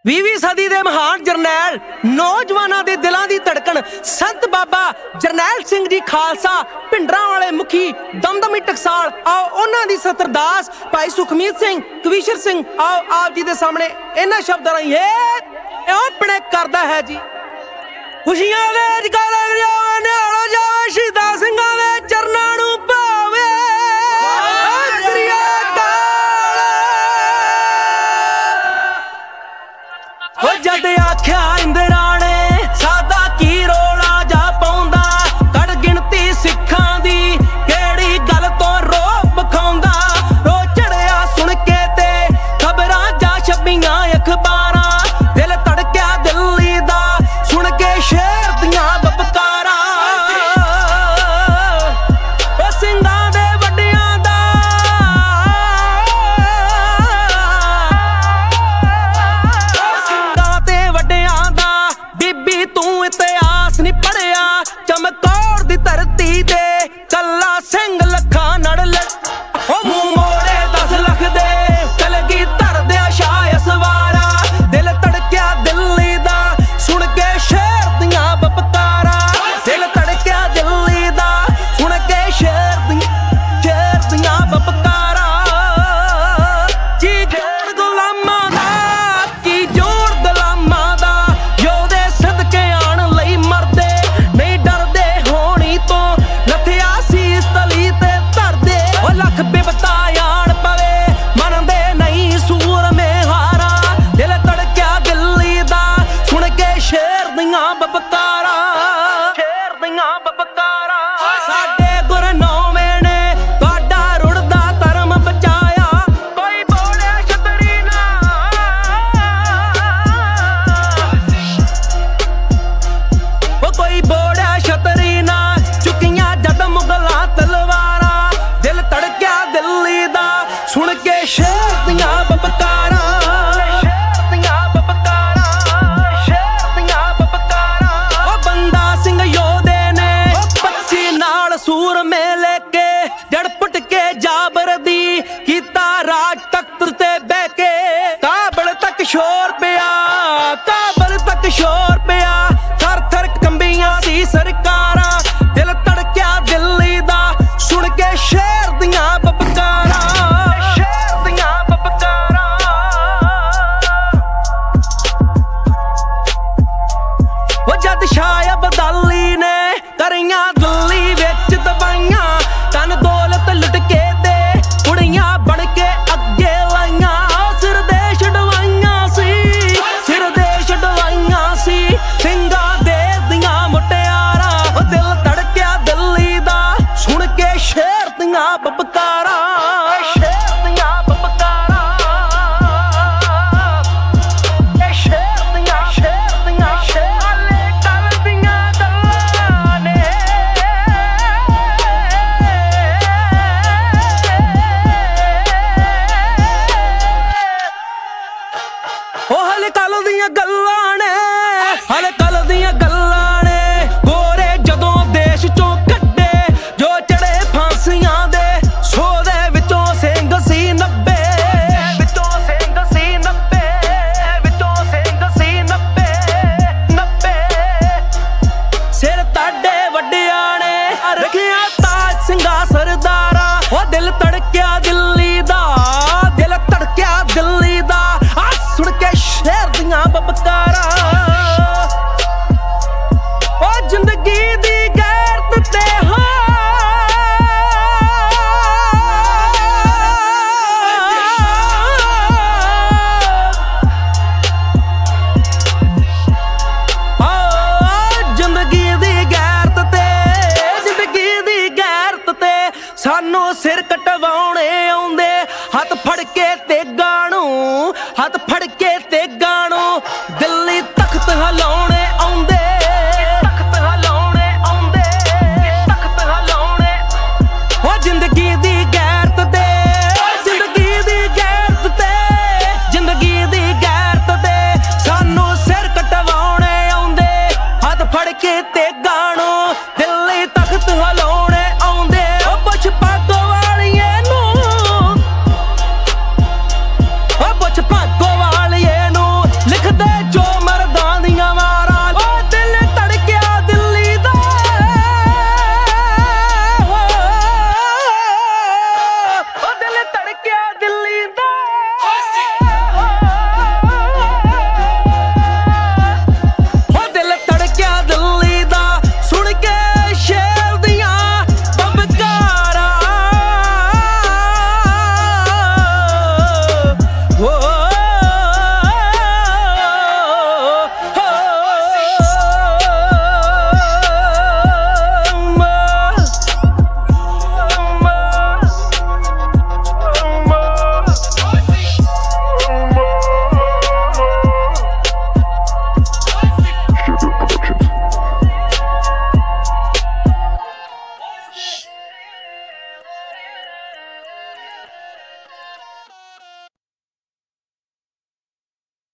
20ਵੀਂ ਸਦੀ ਦੇ ਮਹਾਨ ਜਰਨੈਲ ਨੌਜਵਾਨਾਂ ਦੇ ਦਿਲਾਂ ਦੀ ਧੜਕਣ ਸੰਤ ਬਾਬਾ ਜਰਨੈਲ ਸਿੰਘ ਜੀ ਖਾਲਸਾ ਭਿੰਡਰਾਂ ਵਾਲੇ ਮੁਖੀ ਦਮਦਮੀ ਟਕਸਾਲ। ਆਓ ਉਹਨਾਂ ਦੀ ਸਤਰਦਾਸ ਭਾਈ ਸੁਖਮੀਤ ਸਿੰਘ ਕਵੀਸ਼ਰ ਸਿੰਘ ਆਓ ਆਪ ਜੀ ਦੇ ਸਾਹਮਣੇ ਇਹਨਾਂ ਸ਼ਬਦਾਂ ਰਾਹੀਂ ਇਹ ਆਪਣੇ ਕਰਦਾ ਹੈ ਜੀ। ਖੁਸ਼ੀਆਂ ਦੇ ਜਗਾਲੇ ਜਾਵੇ ਨਿਹਾਲੋ ਜਾਵੇ ਸ਼ਹੀਦਾਂ ਸਿੰਘਾਂ ਦੇ ਚਰਨਾਂ ਨੂੰ ਭਾਵੇ। ਜਦ ਆਖਿਆ ਇੰਦਰਾਣੇ ਸਾਦਾ ਕੀ ਰੋਲਾ ਜਾ ਪਾਉਂਦਾ, ਕੱਢ ਗਿਣਤੀ ਸਿੱਖਾਂ ਦੀ ਕਿਹੜੀ ਗੱਲ ਤੋਂ ਰੋਬ ਖਾਉਂਦਾ। ਰੋ ਚੜਿਆ ਸੁਣ ਕੇ ਤੇ ਖਬਰਾਂ ਜਾ ਛਪੀਆਂ ਅਖਬਾਰਾਂ, ਦਿਲ ਧੜਕਿਆ ਦਿੱਲੀ ਦਾ ਸੁਣ ਕੇ ਸ਼ੇਰ ਦੀਆਂ ਬਪਕਾਰਾਂ। ਉਹ ਸਿੰਘਾਂ ਦੇ ਵੱਡਿਆਂ ਦਾ ਬੀਬੀ ਤੂੰ ਇਤਿਹਾਸ ਨੀ ਪੜਿਆ, ਚਮਕੌਰ ਦੀ ਧਰਤੀ ਤੇ ਕੱਲਾ ਸਿੰਘ ਲੱਖਾਂ ਨੜ ਉਹ ਮੂੰਹ ਮੋੜੇ 10 ਲੱਖ ਦੇ ਕਲਗੀ ਧਰਦਿਆਂ ਸ਼ਾਹ ਸਵਾਰਾ। ਦਿਲ ਧੜਕਿਆ ਦਿੱਲੀ ਦਾ ਸੁਣ ਕੇ ਸ਼ੇਰ ਦੀਆਂ ਬਪਕਾਰਾਂ, ਦਿਲ ਧੜਕਿਆ ਦਿੱਲੀ ਦਾ ਸੁਣ ਕੇ ਸ਼ੇਰ ਦੀਆਂ ਬਪਕਾਰਾਂ। ਜੀ ਜੋੜ ਗੁਲਾਮਾਂ ਦਾ ਕੀ ਜੋੜ ਗੁਲਾਮਾਂ ਦਾ, ਯੋਧੇ ਸਦਕੇ ਆਣ ਲਈ ਮਰਦੇ ਨਹੀਂ ਡਰਦੇ ਹੋਣੀ ਤੋਂ, ਲੱਥਿਆ ਸੀਸ ਤਲੀ ਤੇ ਧਰਦੇ। ਉਹ ਲੱਖ ਬਿਪਤਾ ਆਣ ਪਵੇ ਮੰਨਦੇ ਨਹੀਂ ਸੂਰਮੇ ਹਾਰਾ, ਦਿਲ ਧੜਕਿਆ ਦਿੱਲੀ ਦਾ ਸੁਣ ਕੇ ਸ਼ੇਰ ਦੀਆਂ ਬਪਕਾਰਾਂ, ਸ਼ੇਰ ਦੀਆਂ ਬਪਕਾਰਾਂ। ਸਾਡੇ ਗੁਰਨੌਵੇਂ ਨੇ ਤੁਹਾਡਾ ਰੁੜਦਾ ਧਰਮ ਬਚਾਇਆ, ਕੋਈ ਬੋਲਿਆ ਛਤਰੀ ਨਾ ਉਹ ਕੋਈ ਬੋੜਿਆ ਛਤਰੀ ਨਾ, ਚੁੱਕੀਆਂ ਜਦ ਮੁਗਲਾਂ ਤਲਵਾਰਾਂ। ਦਿਲ ਧੜਕਿਆ ਦਿੱਲੀ ਦਾ ਸੁਣ ਕੇ ਸ਼ੇਰ ਦੀਆਂ ਬਪਕਾਰਾਂ, ਸ਼ੇਰ ਦੀਆਂ ਬਪਕਾਰਾਂ, ਸ਼ੇਰ ਦੀਆਂ ਬਪਕਾਰਾਂ। ਉਹ ਬੰਦਾ ਸਿੰਘ ਯੋਧੇ ਨੇ 25 ਨਾਲ ਸੂਰਮੇ ਲੈ ਕੇ ਜੜ ਪੁੱਟ ਕੇ ਜਾਬਰ ਦੀ ਕੀਤਾ ਰਾਜ ਤਖਤ ਤੇ ਬਹਿ ਕੇ। ਕਾਬਲ ਤੱਕ ਸ਼ੋਰ ਪਿਆ, ਕਾਬਲ ਤੱਕ ਸ਼ੋਰ ਪਿਆ, ਥਰ ਥਰ ਕੰਬੀਆਂ ਸੀ ਸਰਕਾਰਾਂ। ਦਿਲ ਧੜਕਿਆ ਦਿੱਲੀ ਦਾ ਸੁਣ ਕੇ ਸ਼ੇਰ ਦੀਆਂ ਬਪਕਾਰਾਂ, ਸ਼ੇਰ ਦੀਆਂ ਬਪਕਾਰਾਂ। ਉਹ ਜਦ ਸ਼ਾਹ ਅਬਦਾਲੀ ਨੇ ਕਰੀਆਂ ਦਿੱਲੀ ਵਿੱਚ ਦਬਾਈਆਂ, ਧਨ ਦੌਲਤ ਲੁੱਟ ਕੇ ਤੇ ਕੁੜੀਆਂ ਬਣ ਕੇ ਅੱਗੇ ਲਾਈਆਂ। ਸਿਰ ਦੇ ਛਡਵਾਈਆਂ ਸੀ, ਸਿਰ ਦੇ ਛਡਵਾਈਆਂ ਸੀ ਸਿੰਘਾਂ ਦੇ ਦੀਆਂ ਮੁਟਿਆਰਾਂ। ਉਹ ਦਿਲ ਧੜਕਿਆ ਦਿੱਲੀ ਦਾ ਸੁਣ ਕੇ ਸ਼ੇਰ ਦੀਆਂ ਬਪਕਾਰਾਂ, ਸ਼ੇਰ ਦੀਆਂ ਬਪਕਾਰਾਂ। ਸ਼ੇਰ ਦੀਆਂ, ਸ਼ੇਰ ਦੀਆਂ, ਸ਼ੇਰ ਕੱਲ ਦੀਆਂ ਗੱਲਾਂ ਨੇ। ਉਹ ਹਲੇ ਕੱਲ ਦੀਆਂ ਗੱਲਾਂ ਨੇ, ਹਲੇ ਕੱਲ ਦੀਆਂ ਗੱਲਾਂ ਨੇ। ਗੋਰੇ ਜਦੋਂ ਦੇਸ਼ ਚੋਂ ਕੱਢੇ ਜੋ ਚੜੇ ਫਾਂਸੀਆਂ ਦੇ, 100 ਦੇ ਵਿੱਚੋਂ ਸਿੰਘ ਸੀ 90, ਵਿੱਚੋਂ ਸਿੰਘ ਸੀ 90, ਵਿੱਚੋਂ ਸਿੰਘ ਸੀ 90। ਸਿਰ ਤੁਹਾਡੇ ਵੱਡਿਆਂ ਨੇ ਰੱਖਿਆ ਤਾਜ ਸਿੰਘਾਂ ਸਰਦਾਰਾਂ। ਉਹ ਦਿਲ ਧੜਕਿਆ ਦਿੱਲੀ ਦਾ, ਦਿਲ ਧੜਕਿਆ ਦਿੱਲੀ ਦਾ ਆ ਸੁਣ ਕੇ ਸ਼ੇਰ ਦੀਆਂ ਬਪਕਾਰਾਂ। ਉਹ ਜ਼ਿੰਦਗੀ ਦੀ ਗੈਰਤ ਤੇ ਜ਼ਿੰਦਗੀ ਦੀ ਗੈਰਤ ਤੇ, ਜ਼ਿੰਦਗੀ ਦੀ ਗੈਰਤ ਤੇ ਸਾਨੂੰ ਸਿਰ ਕਟਵਾਉਣੇ ਆਉਂਦੇ। ਹੱਥ ਫੜ ਕੇ ਤੇਗਾਂ ਨੂੰ, ਹੱਥ ਫੜ ਕੇ ਤੇਗਾਂ